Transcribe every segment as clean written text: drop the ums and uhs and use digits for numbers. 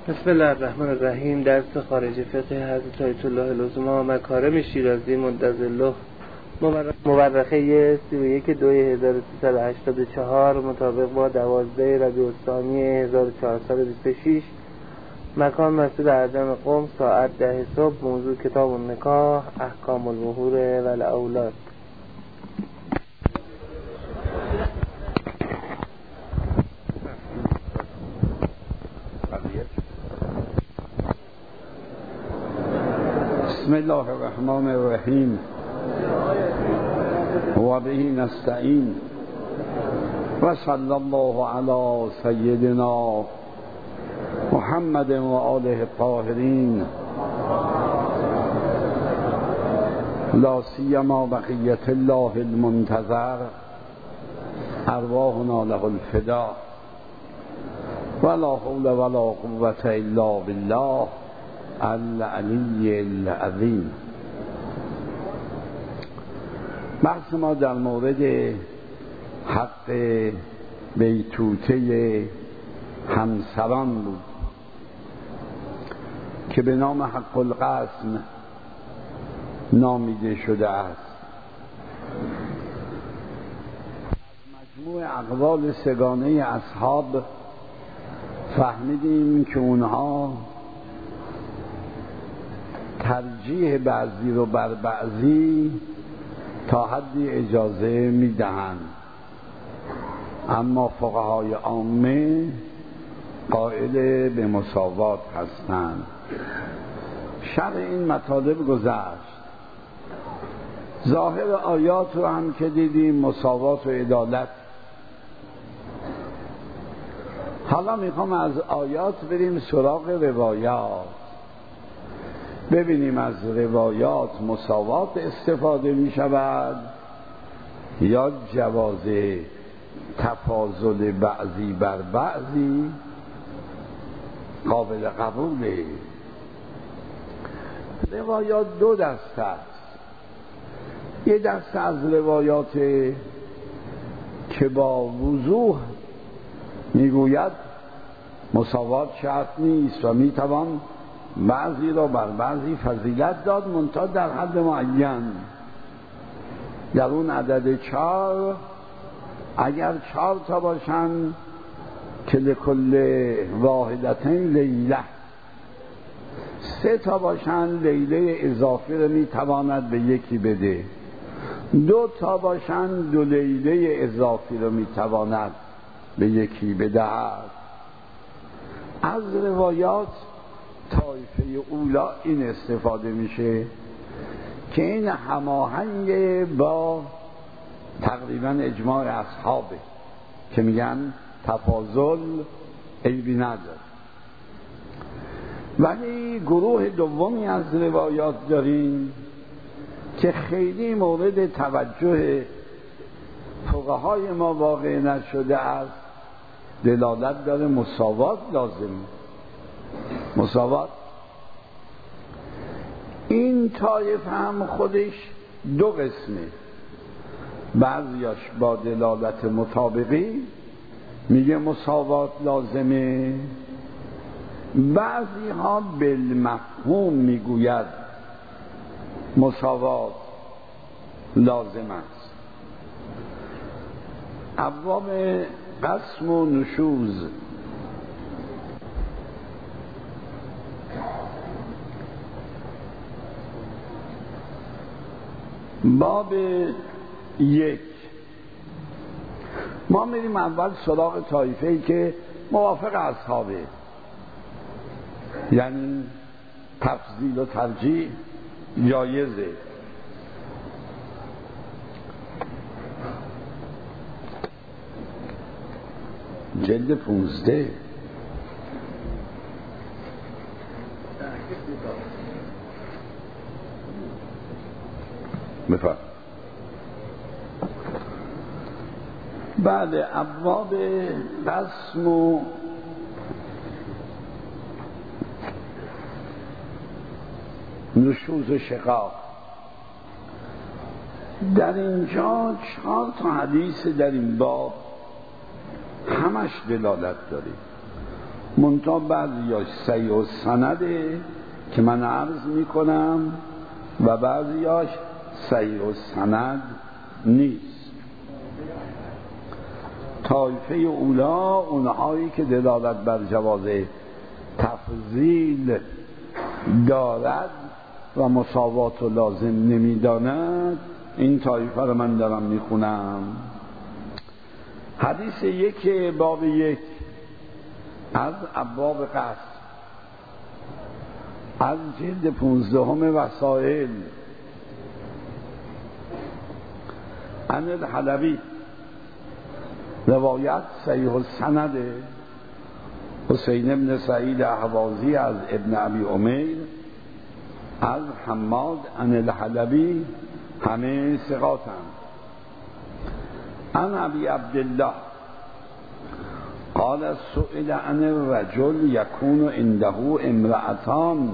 بسم الله الرحمن الرحیم. درس خارج فقه حضرت آیت الله العظما مکارم شیرازی مدظله مورخه 31/2/1384 مطابق با 12 ربیع الثانی 1426. مکان مسجد اعظم قم، ساعت 10 صبح. موضوع کتاب النکاح، احکام المهور و الاولاد. بسم الله الرحمن الرحیم و به نستعین و صلی الله علی سیدنا محمد و آله الطاهرین لا سیما بقیت الله المنتظر ارواحنا له الفدا ولا حول ولا قوة الا بالله العلی العظیم. بحث ما در مورد حق بیتوته همسران بود که به نام حق القسم نامیده شده است. از مجموع اقوال سگانه اصحاب فهمیدیم که اونها ترجیح بعضی رو بر بعضی تا حدی اجازه میدهند، اما فقهای عامه قائل به مساوات هستند. شرح این مطالب گذشت. ظاهر آیات رو هم که دیدیم مساوات و عدالت. حالا میخوام از آیات بریم سراغ روایات، ببینیم از روایات مساوات استفاده می شود یا جواز تفاضل بعضی بر بعضی قابل قبوله. روایات دو دسته است. یه دسته از روایات که با وضوح میگوید مساوات شرط نیست و میتوان بعضی را بر بعضی فضیلت داد، منتها در حد معین. در اون عدد 4 اگر 4 تا باشن که لکل واحدتین لیله، 3 تا باشن لیله اضافی رو میتواند به یکی بده، 2 تا باشن 2 لیله اضافی رو میتواند به یکی بدهد. از روایات طایفه اولا این استفاده میشه که این هماهنگ با تقریبا اجماع اصحابه که میگن تفاضل عیبی نداره. ولی گروه دومی از روایات داریم که خیلی مورد توجه فقهای ما واقع نشده است، دلالت داره مساوات لازم. مساوات این طایف هم خودش دو قسمه. بعضیاش با دلالت مطابقی میگه مساوات لازمه، بعضی ها بالمفهوم میگوید مساوات لازم است. ابواب قسم و نشوز. باب 1 ما میریم اول سراغ طایفه‌ای که موافق اصحابه، یعنی تفضیل و ترجیح جایزه. جلد 15 بفرد. بعد ابواب قسم و نشوز و شقاق، در اینجا 4 تا حدیث در این باب همش دلالت داره. منتها بعضیاش صحیح السنده که من عرض میکنم و بعضیاش صحیح السند نیست. طایفه اولا اونهایی که دلالت بر جواز تفضیل دارد و مساوات و لازم نمیداند، این طایفه رو من دارم میخونم. حدیث 1 باب 1 از ابواب قصد از جلد 15 وسائل عن الحلبی، روایت صحیح السند حسین ابن سعید احوازی از ابن ابی امیر از حماد عن الحلبی، همه ثقاتند. عن ابی عبدالله قال سئل عن الرجل یکون عنده امرأتان،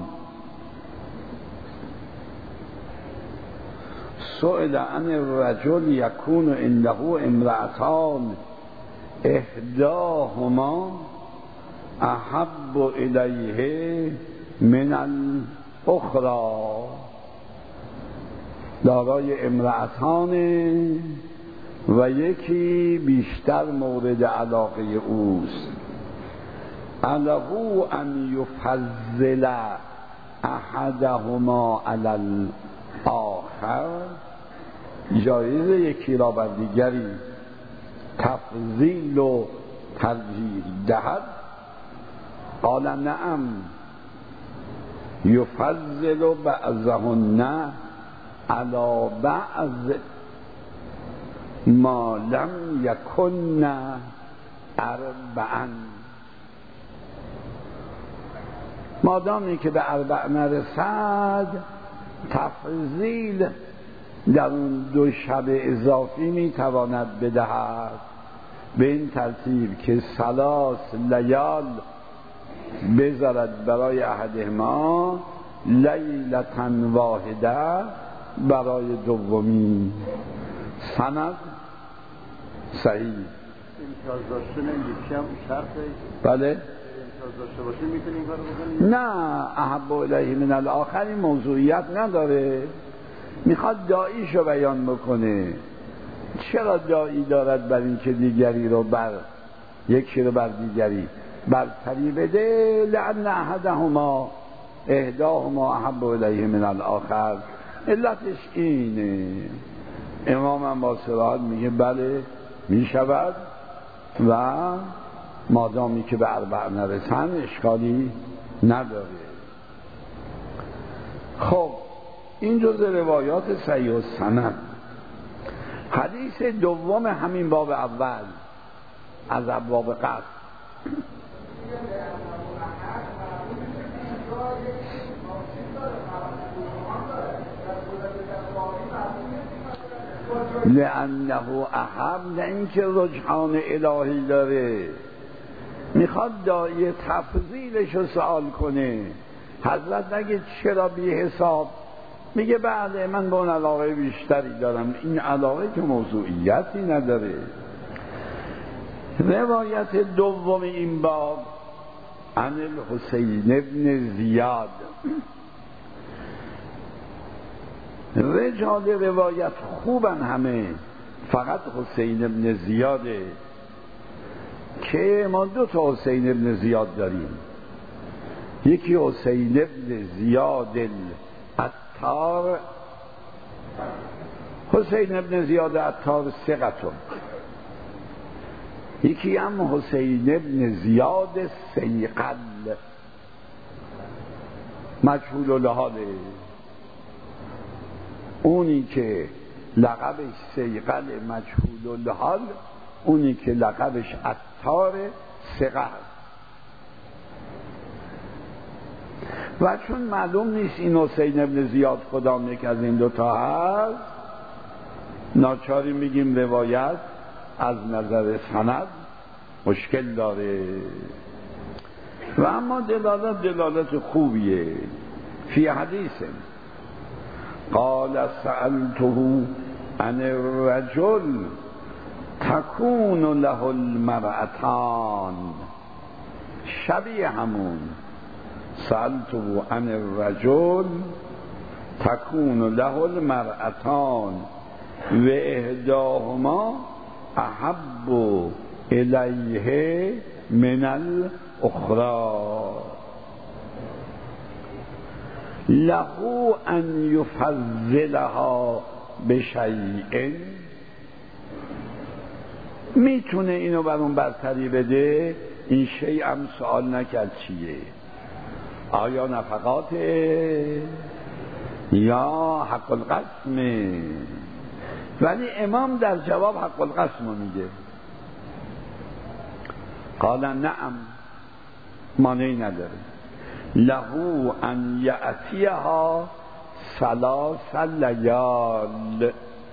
سئل عن الرجل یکون عنده امرأتان احداهما احب الیه من الاخری، دارای امرأتان و یکی بیشتر مورد علاقه اوست. علیه ان یفضل احدهما علی الاخر، جایز یکی را بر دیگری تفضیل و ترجیح دهد. قال نعم یفضل بعضهن علی بعض ما لم یکن اربعا، مادامی که به اربع نرسد تفضیل در اون 2 شب اضافی میتواند بدهد، به این ترتیب که 3 لیال بذارد برای احدهما، لیلة واحده برای دومی. سند صحیح. امتیاز داشتن یکی هم شرطه؟ بله. امتیاز داشته باشه میتونی این کارو بکنی؟ نه، احب الیه من الاخر این موضوعیت نداره، میخواد داعیشو بیان بکنه. چرا داعی دارد بر این که دیگری رو بر یکی رو بر دیگری برتری بده؟ لأن احدهما احداهما احب الیه من الاخر، علتش اینه. امام هم با صراحت میگه بله میشود و مادامی که به اربع نرسن اشکالی نداره. خب این جز روایات صحیح السند. حدیث دوم همین باب اول از ابواب قصد، لأنه احب، نه اینکه رجحان الهی داره، میخواد داعی تفضیلش رو سوال کنه. حضرت نگه چرا بی حساب، میگه بله من به اون علاقه بیشتری دارم. این علاقه که موضوعیتی نداره. روایت دوم این باب عن الحسین ابن زیاد، رجال روایت خوبن همه، فقط حسین ابن زیاده که ما 2 حسین ابن زیاد داریم. یکی حسین ابن زیاد العطار، حسین ابن زیاد العطار ثقتون. یکی هم حسین ابن زیاد سیقل، مجهول الحاله. اونی که لقبش سیقل مجهول الحال، اونی که لقبش عطار ثقه. و چون معلوم نیست این حسین ابن زیاد کدام یک از این 2 هست، ناچاری میگیم روایت از نظر سند مشکل داره. و اما دلالت خوبیه. فی حدیث قال سألته عن الرجل تكون له المرأتان، شبیه همون سألته عن الرجل تكون له المرأتان و احداهما احب الیه من الاخرى له ان یفضلها بشیء. میتونه اینو بر اون برتری بده؟ این شیء هم سوال نکرد چیه، آیا نفقاته یا حق القسمه؟ ولی امام در جواب حق القسم میگه. قال نعم، مانعی نداره. له ان یأتیها 3 لیال،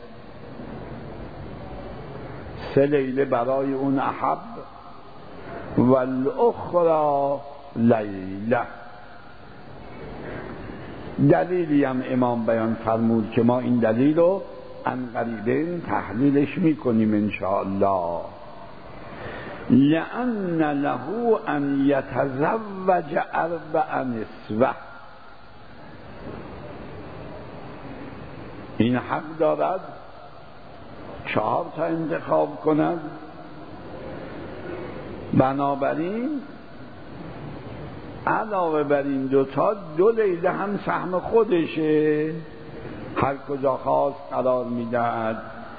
3 لیله برای اون احب و الاخرى لیله. دلیلی هم امام بیان فرمود که ما این دلیل رو عنقریبین تحلیلش میکنیم انشاءالله. لأن له ان یتزوج 4 نسوة، این حق دارد 4 تا انتخاب کند. بنابراین علاوه بر این 2 تا 2 لیله هم سهم خودشه، هر کجا خواست قرار میدهد.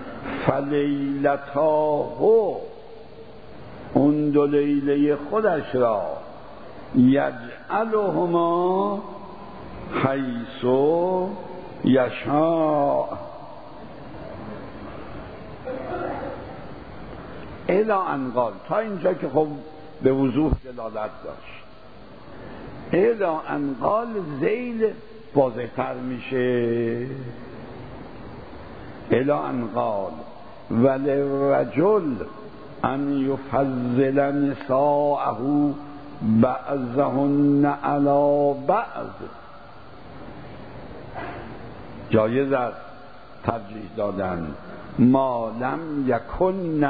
فلیلتاه، اون 2 لیله خودش را یجعلهما حیث یشاء الی ان قال، تا اینجا که خب به وضوح دلالت داشت. الی ان قال ذیل واضح‌تر میشه. الی ان قال وللرجل ان یفضل نساءه بعضهن علی بعض. جایز است ترجیح دادن ما لم یکن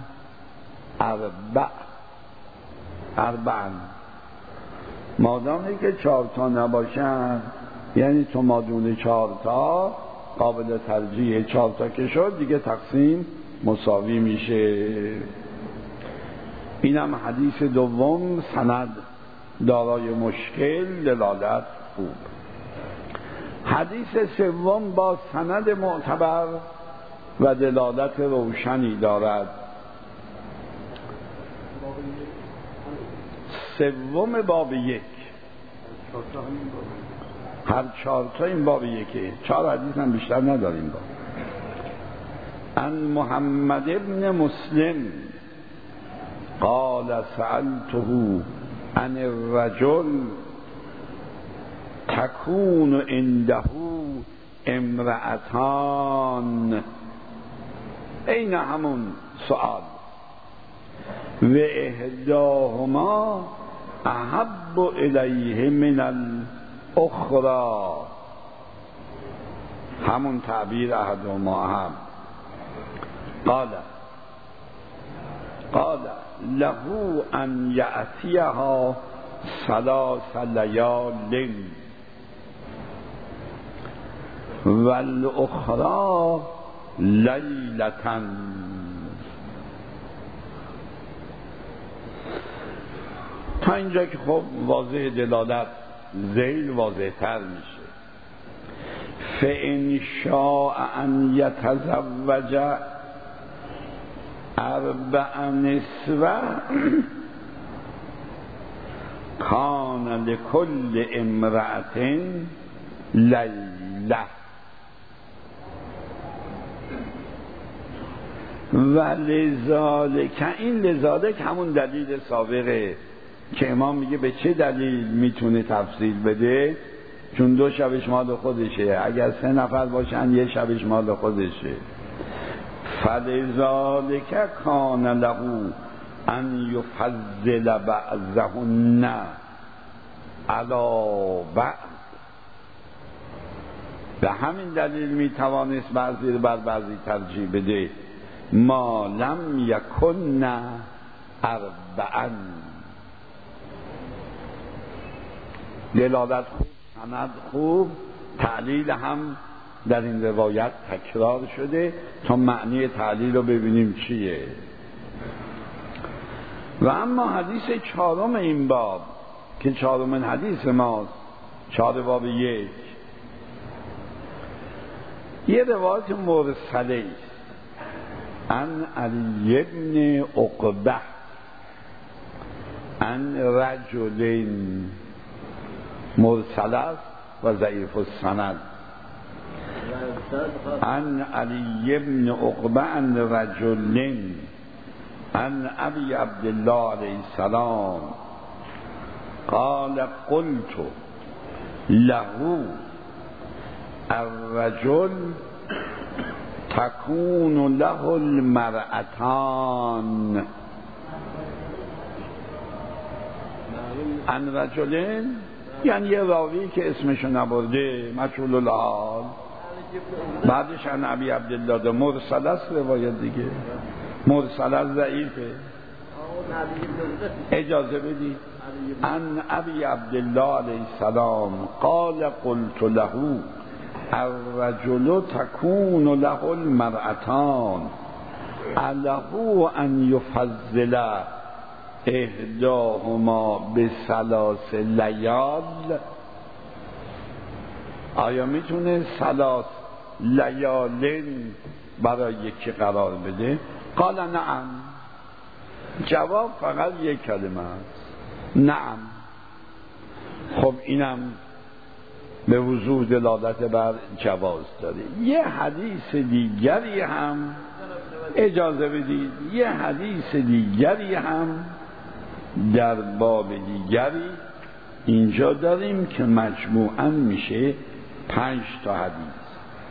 4، مادامی که 4 تا نباشن، یعنی تو مادون 4 تا قابل ترجیح، 4 تا که شد دیگه تقسیم مساوی میشه. اینم حدیث دوم، سند دارای مشکل، دلالت خوب. حدیث سوم با سند معتبر و دلالت روشنی دارد. سوم باب 1، هر 4 تا این باب 1، 4 حدیث هم بیشتر نداریم. باب ان محمد ابن مسلم قال سألته عن الرجل تكون عنده امرأتان، این همون سؤال. و احداهما احب الیه من الاخرى، همون تعبیر احدهما احب. قال له ان یأتیها 3 لیال والاخرى لیلة. تا اینجا که خب واضح دلالت ذیل واضح تر میشه. فإن شاء ان یتزوج 4 نسوة کان لكل امرأة لیلة. و لذالک، این لذالک همون دلیل سابقه که امام میگه به چه دلیل میتونه تفصیل بده، چون 2 شبش مال خودشه، اگر 3 نفر باشن 1 شبش مال خودشه. فلذالک کان له ان یفضل بعضهن علی بعض. به همین دلیل میتوانست بعضی رو بر بعضی ترجیح بده. ما لم یکن 4، دلالت خوب، سند خوب، تعلیل هم در این روایت تکرار شده تا معنی تعلیل رو ببینیم چیه. و اما حدیث چهارم این باب که چهارمین حدیث ماست، 4 باب 1، یه روایت مرسله است عن علی بن عقبه عن رجل، مرسله و ضعیف السند. عن علی بن عقبه عن رجل عن ابی عبدالله علیه السلام قال قلت له الرجل تكون له المرأتان. عن رجل یعنی یه راوی که اسمشو نبرده، مجهول الحال، بعدش عن ابی عبدالله، مرسل است روایت دیگه، مرسل است ضعیفه. اجازه بدید. عن ابی عبدالله علیه السلام قال قلت له الرجل تكون له المرأتان اله ان يفضل احداهما بثلاث لیال. آیا میتونه ثلاث لیالین برای یکی قرار بده؟ قال نعم. جواب فقط یک کلمه است، نعم. خب اینم به وضوح دلالت بر جواز داره. یه حدیث دیگری هم اجازه بدید، یه حدیث دیگری هم در باب دیگری اینجا داریم که مجموعاً میشه 5 تا حدیث.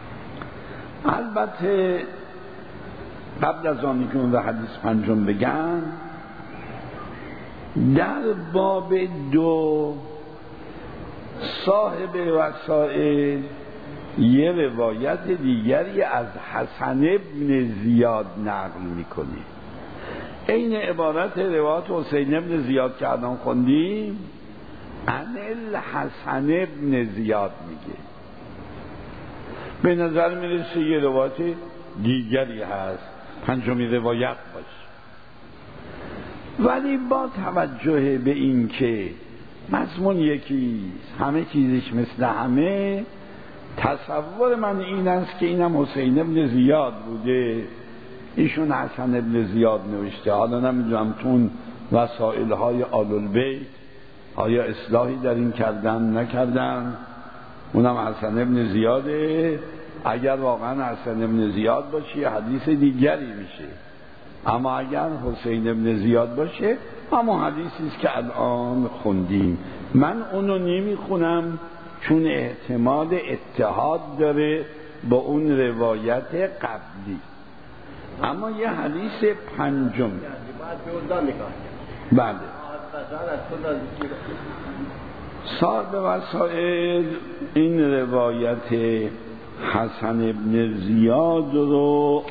البته قبل از آنی که اون حدیث پنجم بگم، در باب 2 صاحب وسائل یه روایت دیگری از حسن ابن زیاد نقل میکنه. این عبارت روایت حسین ابن زیاد که الان خوندیم عن الحسن ابن زیاد میگه. به نظر میرسه یه روایت دیگری هست، پنجمی روایت باشه. ولی با توجه به این که مضمون یکیست، همه چیزش مثل همه، تصور من این است که اینم حسین ابن زیاد بوده، ایشون حسن ابن زیاد نوشته. حالا نمیدونم تون وسائل های آل البیت آیا اصلاحی در این کردن نکردن، اونم حسن ابن زیاده. اگر واقعا حسن ابن زیاد باشه حدیث دیگری میشه، اما اگر حسین ابن زیاد باشه اما حدیثی است که الان خوندیم. من اونو نمیخونم چون احتمال اتحاد داره با اون روایت قبلی. اما یه حدیث پنجم بله صاحب وسائل این روایت حسن ابن زیاد رو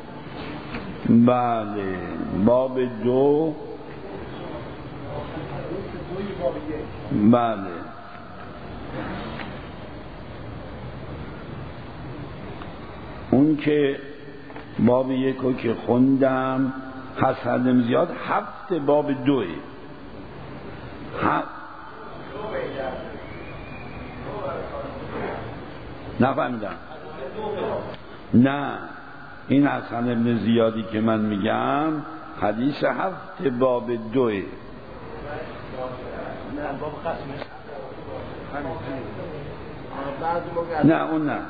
بله باب 2 بله اون که باب 1 رو که خوندم حسن ابن زیاد 7 باب 2 نفهمیدم. نه این حسن ابن زیادی که من میگم حدیث 7 باب 2 نه اون نه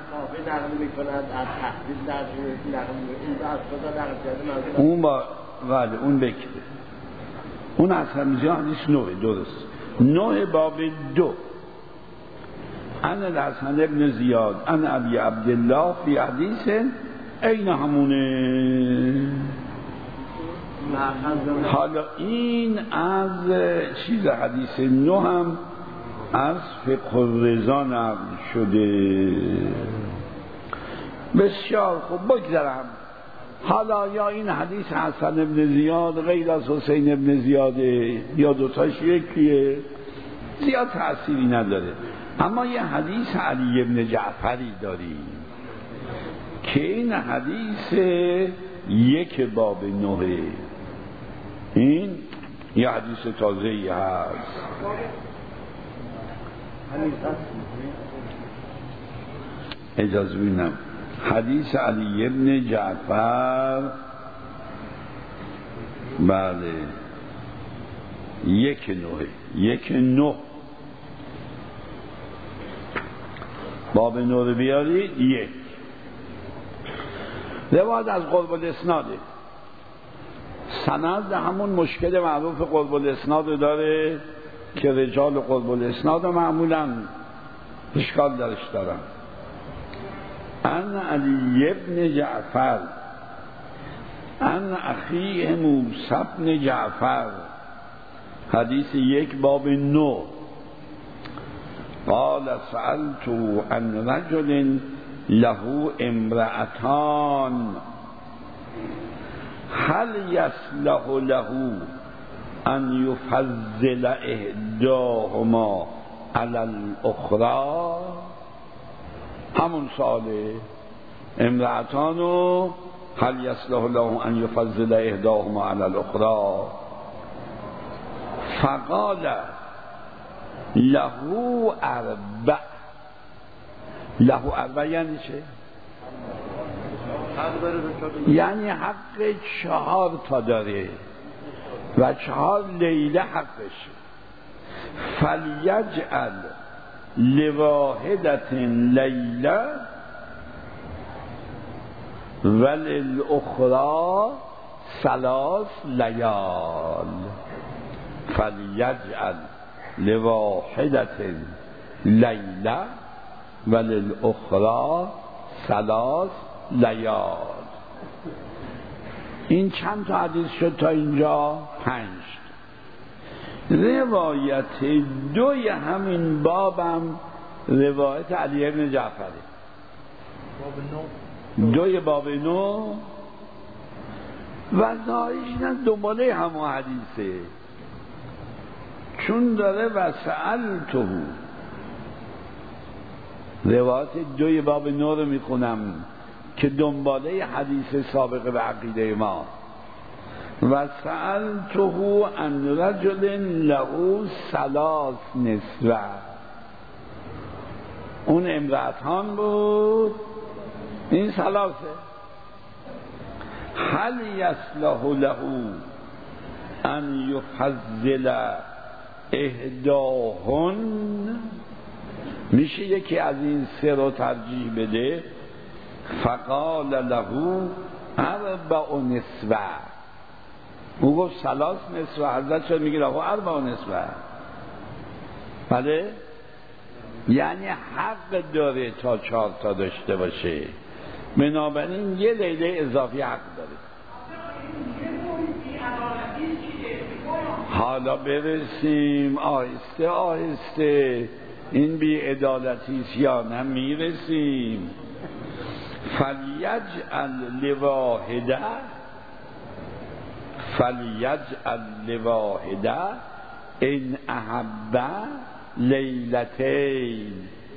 اون با بله اون بکره اون حسن ابن زیاد حدیث 9 درست 9 باب 2 عن الحسن ابن زیاد عن ابی عبدالله فی حدیث این همونه. حالا این از چیز حدیث 9 هم از فقه الرضا نقل شده. بسیار خوب بگذارم. حالا یا این حدیث حسن ابن زیاد غیر از حسین ابن زیاده یا دوتاش یکیه. زیاد تأثیری نداره. اما یه حدیث علی ابن جعفری داریم که این حدیث 1 باب 9، این یه حدیث تازه‌ای هست. اجازه بینم حدیث علی ابن جعفر، بله 1:9 باب 9 رو بیارید. 1 روایت از قرب الاسناده. سند همون مشکل معروف قرب الاسناد رو داره که رجال قرب الاسناد معمولا اشکال درش دارن. ان علی ابن جعفر ان اخیه موسی بن جعفر، حدیث 1 باب 9. قال سألت عن رجل له امرأتان هل يصلح له ان يفضل احداهما على الاخرى. همون ساله امرأتانو هل يصلح له ان يفضل احداهما على الاخرى. فقال له 4. له 4 یعنی چه؟ یعنی حق 4 تا داره و 4 لیله حقش. فلیجعل لواحدة لیله وللأخرى 3 لیال. فلیجعل لواحدة لیله وللأخرى 3 لیال. این چند تا حدیث شد تا اینجا؟ 5. روایت 2 همین بابم روایت علی ابن جعفره. 2 باب 9 و ظاهرش نه دنباله همون حدیثه، چون داره و سألته. روایت 2 باب 9 رو میخونم که دنباله حدیث سابق به عقیده ما. و سألته عن رجل له 3 نسوه. اون امرأتان بود، این 3. هل يصلح له ان يفضل احداهن. میشه یکی از این 3 رو ترجیح بده. فقال له 4 نسوه. او گفت 3 نسوه. حضرت شد میگه له 4 نسوه. بله، یعنی حق داره تا 4 تا داشته باشه، بنابراین 1 لیله اضافی حق داره. حالا برسیم آهسته آهسته این بی‌عدالتی است یا نه، میرسیم. فلیجعل لواحده ان احب لیلتین.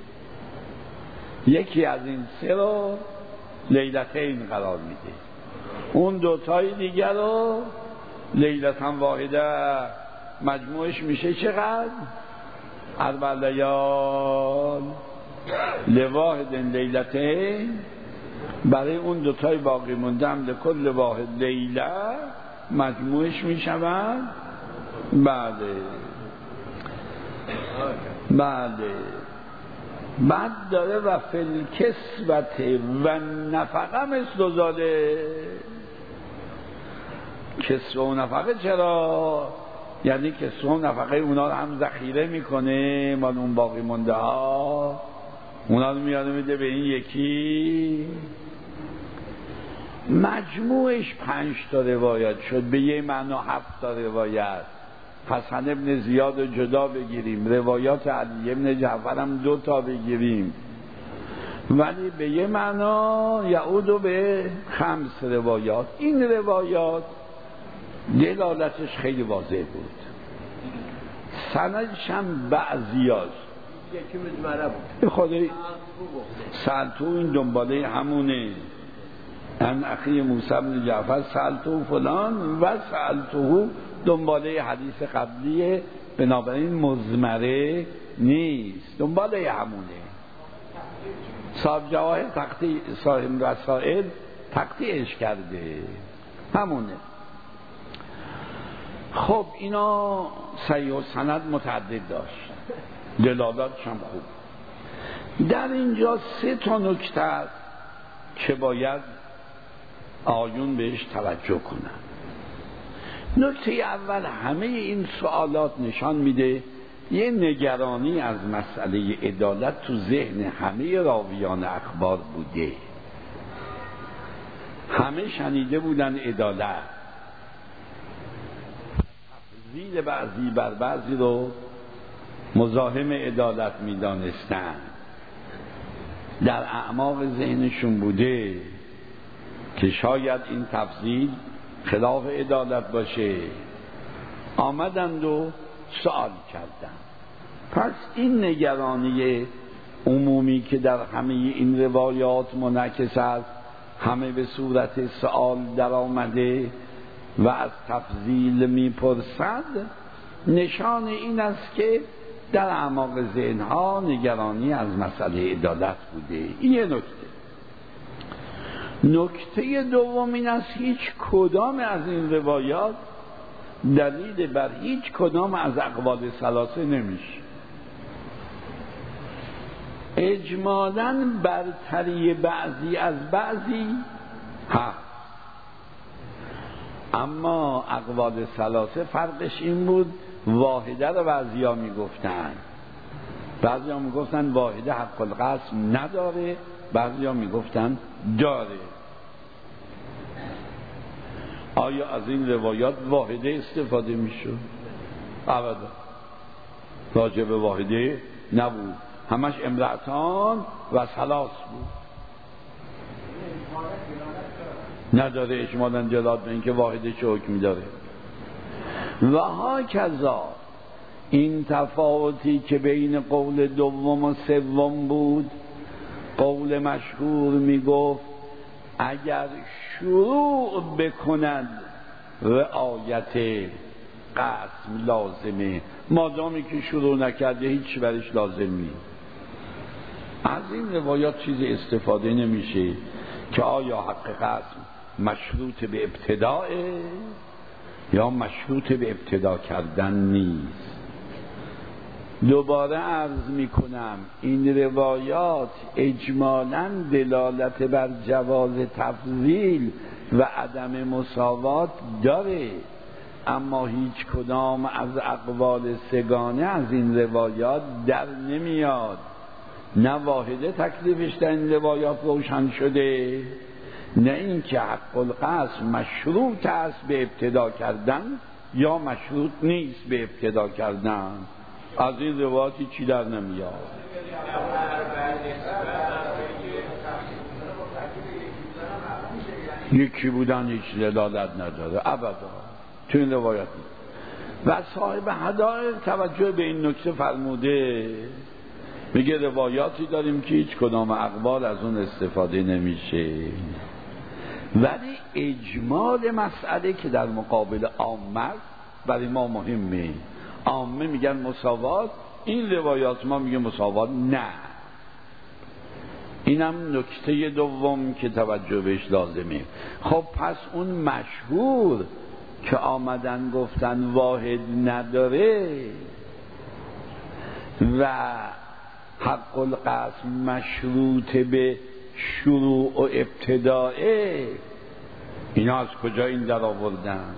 یکی از این 3 رو لیلتین قرار میده، اون 2 تای دیگر رو لیلتن واحده. مجموعش میشه چقدر؟ 4 لیال. لواحد لیلتین برای اون 2 تای باقی موندم لکل واحد لیله مجموعش میشود. بله. بعد داره و فل کسوت و نفقه مثل ذاله. کسوه و نفقه چرا؟ یعنی کسوه و نفقه اونا رو هم ذخیره میکنه، مال اون باقی مونده ها اونا رو میاره میده به این یکی. مجموعش 5 تا روایت شد، به یه معنا 7 تا روایت. حسن ابن زیاد رو جدا بگیریم، روایات علی ابن جعفر هم 2 تا بگیریم، ولی به یه معنا یعود به 5 روایات. این روایات دلالتش خیلی واضح بود. سندش هم بعضیاست یکی مزمره بود خدای سالتو این دنباله همونه ان اخی موسی بن جعفر سالتو فلان و سالتو دنباله حدیث قبلیه، بنابراین مزمره نیست، دنباله همونه. صاحب جواهر صاحب رسائل تقطیعش کرده، همونه. خب اینا صحیح و سند متعدد داشت، دلالاتش هم خوب. در اینجا 3 نکته است که باید آیون بهش توجه کنن. نکته اول، همه این سوالات نشان میده یه نگرانی از مسئله عدالت تو ذهن همه راویان اخبار بوده. همه شنیده بودن عدالت، تفضیل بعضی بر بعضی رو مزاحم عدالت میدانستن، در اعماق ذهنشون بوده که شاید این تفضیل خلاف عدالت باشه، آمدند و سوال کردند. پس این نگرانی عمومی که در همه این روایات منعکس است، همه به صورت سوال در آمده و از تفضیل میپرسد، نشان این است که در اعماق ذهنها نگرانی از مسئله عدالت بوده. این یه نکته. نکته دوم این است هیچ کدام از این روایات دلیل بر هیچ کدام از اقوال ثلاثه نمیشه. اجمالاً برتری بعضی از بعضی هست، اما اقوال ثلاثه فرقش این بود واحده رو بعضیا میگفتن، بعضیا میگفتن واحده حق القسم نداره، بعضیا میگفتن داره. آیا از این روایات واحده استفاده میشد؟ ابدا، راجع به واحده نبود، همش امرأتان و ثلاث بود. نداره اجمالاً دلالت به اینکه واحده چه حکمی داره. و هاکذا این تفاوتی که بین قول دوم و سوم بود، قول مشهور میگفت اگر شروع بکند رعایت قسم لازمه، مادامی که شروع نکرده هیچ برش لازم نیست. از این روایات چیزی استفاده نمیشه که آیا حق قسم مشروط به ابتداء یا مشروط به ابتدا کردن نیست. دوباره عرض میکنم این روایات اجمالاً دلالت بر جواز تفضیل و عدم مساوات داره، اما هیچ کدام از اقوال سگانه از این روایات در نمیاد. نه واحده تکلیفش در این روایات روشن شده، نه این که حق القسم مشروط است به ابتدا کردن یا مشروط نیست به ابتدا کردن. از این روایاتی چی در نمیاد. یکی بودن هیچ دلالت نداره ابدا تو این روایت. و صاحب هدایق توجه به این نکته فرموده، میگه روایاتی داریم که هیچ کدام اقوال از اون استفاده نمیشه، ولی اجمال مسئله که در مقابل عامه برای ما مهمه. عامه میگن مساوات، این روایات ما میگه مساوات نه. اینم نکته دوم که توجه بهش لازمه. خب پس اون مشهور که آمدن گفتن واحد نداره و حق القسم مشروط به شروع و ابتدائه، اینا از کجا این در آوردن؟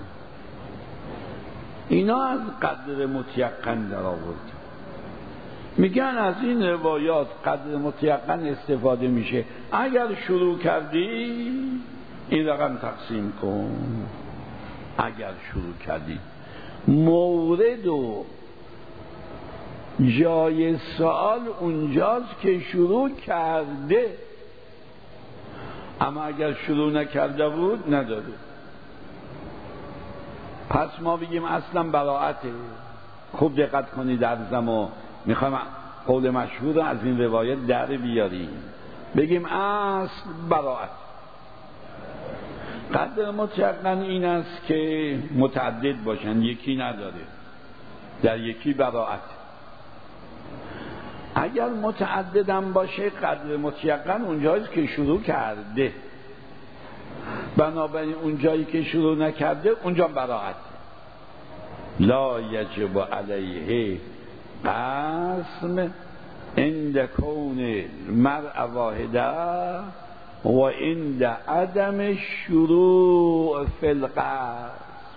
اینا از قدر متیقن در آوردن. میگن از این روایات قدر متیقن استفاده میشه. اگر شروع کردی این رقم تقسیم کن، اگر شروع کردی. مورد و جای سوال اونجاست که شروع کرده، اما اگر شروع نکرده بود نداره. پس ما بگیم اصلا براعته، خوب دقت کنید درزم و میخوایم قول مشهور رو از این روایت در بیاریم. بگیم اصل براءت. قدر مطلقاً این است که متعدد باشن، یکی نداره، در یکی براءت. اگر متعددم باشه قدر مطلقاً اونجاییست که شروع کرده، بنابراین اونجایی که شروع نکرده اونجا براءت. لا یجب علیه قسم عند کون مرء واحده و عند عدم شروع فی القسم.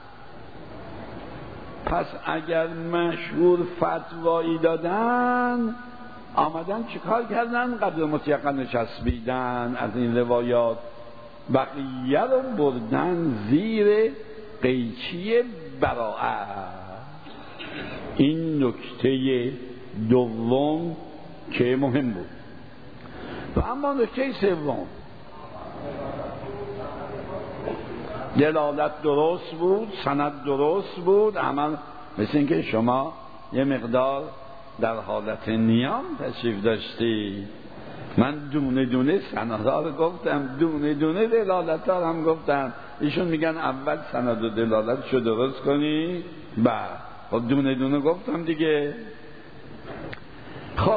پس اگر مشهور فتوایی دادن، آمدن چیکار کردن؟ قدر مطلقاً نچسبیدن از این روایات، بقیه رو بردن زیر قیچی براءت. این نکته دوم که مهم بود. و اما نکته سوم، دلالت درست بود، سند درست بود، عمل مثل اینکه شما یه مقدار در حالت نیام تشریف داشتی. من دونه دونه سندها رو گفتم، دونه دونه دلالت ها هم گفتم. ایشون میگن اول سند و دلالت شو درست کنی، خب دونه دونه گفتم دیگه. خب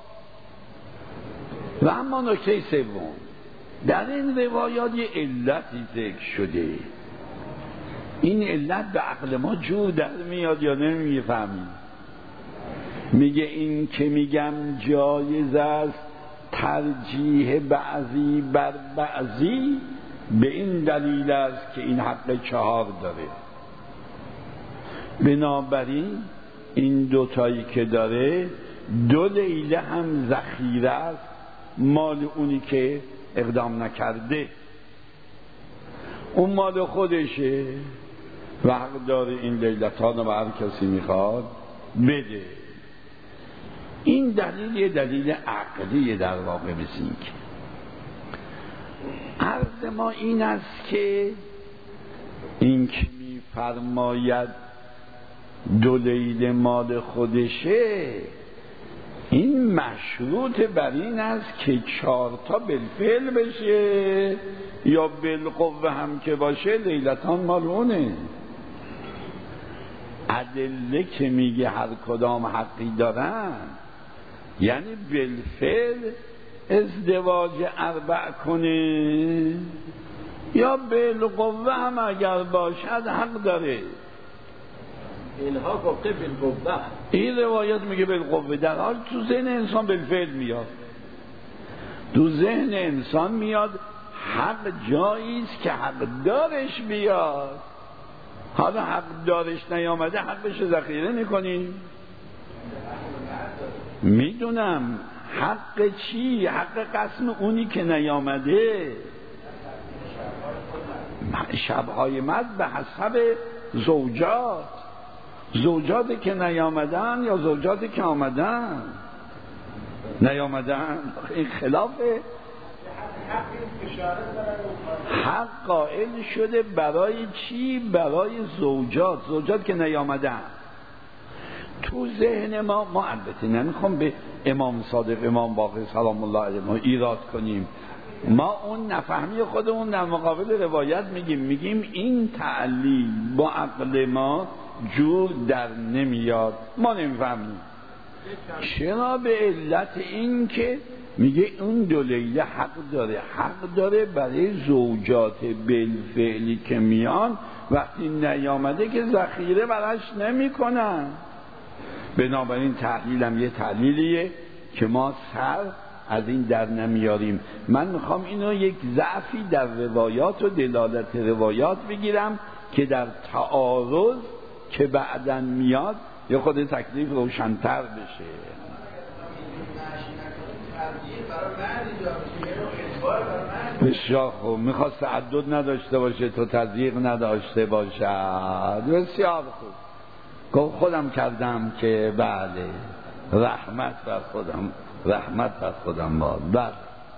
و اما نکته سوم، در این روایات یه علتی ذکر شده. این علت به عقل ما جور در میاد یا نمیفهمیم؟ میگه این که میگم جایز است ترجیح بعضی بر بعضی، به این دلیل است که این حق 4 داره. بنابراین این دوتایی که داره، 2 لیله هم ذخیره است مال اونی که اقدام نکرده، اون مال خودشه و حق داره این لیلتان رو به هر کسی میخواد بده. این دلیل یه دلیل عقلی در واقع بسید. عرض ما این است که این که میفرماید 2 لیله مال خودشه، این مشروط بر این است که 4 تا بالفعل بشه یا بالقوه هم که باشه لیلتان مال اونه. ادله که میگه هر کدام حقی دارن، یعنی بالفعل ازدواج 4 کنه یا بالقوه هم اگر باشد حق داره. اینها گفته بالقوه، این روایت میگه بالقوه، در حال تو ذهن انسان بالفعل میاد. تو ذهن انسان میاد حق جاییست که حق دارش بیاد. حالا حق دارش نیامده حقش ذخیره میکنیم. میدونم حق چی؟ حق قسم اونی که نیامده. شبهای مد به حسب زوجاتی که نیامدن یا زوجاتی که آمدن. نیامدن این خلافه. حق قائل شده برای چی؟ برای زوجات که نیامدن. تو ذهن ما البته نمیخوام به امام صادق امام باقر سلام الله علیه ما ایراد کنیم، ما اون نفهمی خودمون در مقابل روایت میگیم این تعلیل با عقل ما جور در نمیاد، ما نمیفهمیم. چرا؟ به علت این که میگه اون 2 لیله حق داره برای زوجات بالفعلی که میان، وقتی نیامده که ذخیره براش نمیکنن. بنابراین تحلیلم یه تحلیلیه که ما سر از این در نمیاریم. من میخوام اینو یک ضعفی در روایات و دلالت روایات بگیرم که در تعارض که بعدن میاد یه خود تکلیف روشن‌تر بشه. بسیار خوب، میخواست تعدد نداشته باشه تو تضییق نداشته باشد. بسیار خوب، گفت خودم کردم که بله، رحمت بر خودم باد. بله.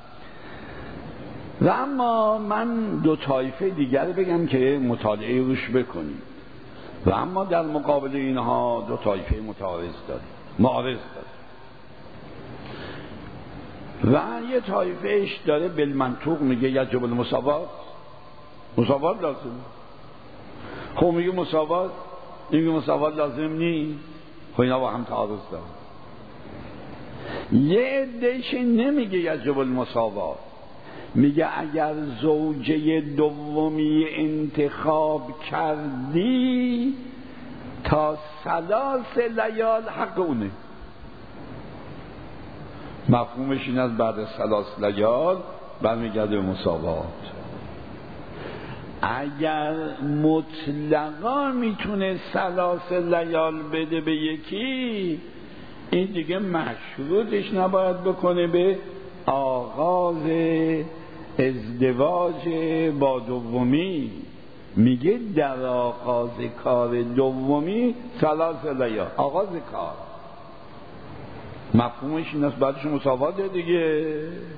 و اما من 2 طایفه دیگر بگم که مطالعه روش بکنیم. و اما در مقابل اینها دو طایفه معارض داره و یه طایفهش داره بالمنطوق میگه یجب المساوات لازم. خب میگه مساوات، این میگه مساوات لازم نی. خب اینا با هم تعارض داره. یه عدهش نمیگه یجب المساوات، میگه اگر زوجه دومی انتخاب کردی تا 3 لیال حق اونه. مفهومش این از بعد 3 لیال برمیگرده به مساوات. اگر مطلقا میتونه 3 لیال بده به یکی، این دیگه مشروطش نباید بکنه به آغاز ازدواج با دومی. میگه در آغاز کار دومی 3 لیال آغاز کار. مفهومش این است بعدش مساوات دیگه.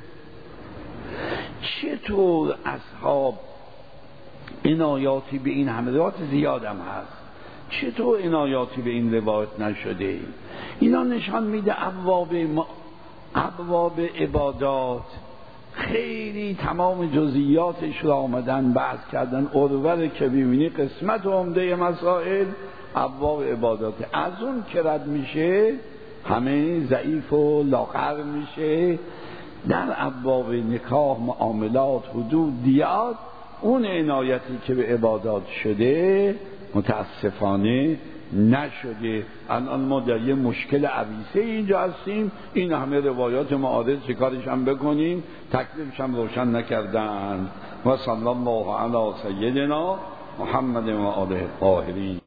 چطور اصحاب عنایاتی به این همه روایت زیادم هست، چطور عنایاتی به این روایت نشده؟ اینا نشان میده ابواب عبادات خیلی تمام جزئیاتش را آمدن بحث کردن. اروره که میبینی قسمت عمده مسائل ابواب عبادات، از اون که رد میشه همه ضعیف و لاغر میشه. در ابواب نکاح، معاملات، حدود، دیات، اون عنایتی که به عبادات شده متاسفانه نشده. الان ما در یه مشکل عویصه اینجا هستیم. این همه روایات معارض چیکارش هم بکنیم؟ تکلیفش هم روشن نکردن. و صلی الله علی سیدنا محمد و آله الطاهرین.